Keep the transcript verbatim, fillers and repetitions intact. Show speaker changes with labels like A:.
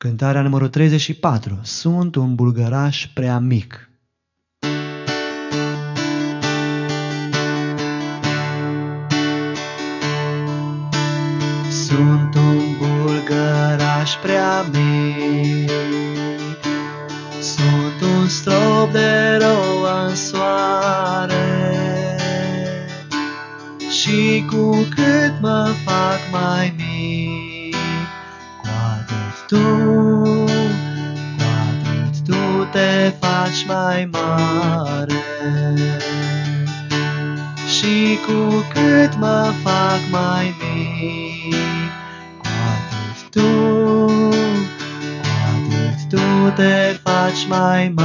A: Cântarea numărul treizeci și patru. Sunt un bulgăraș prea mic. Sunt un bulgăraș prea mic, sunt un strop de rouă în soare, și cu cât mă fac mai mic, cu atât tu, cu atât tu te faci mai mare. Și cu cât mă fac mai mic, cu atât tu, cu atât tu te faci mai mare.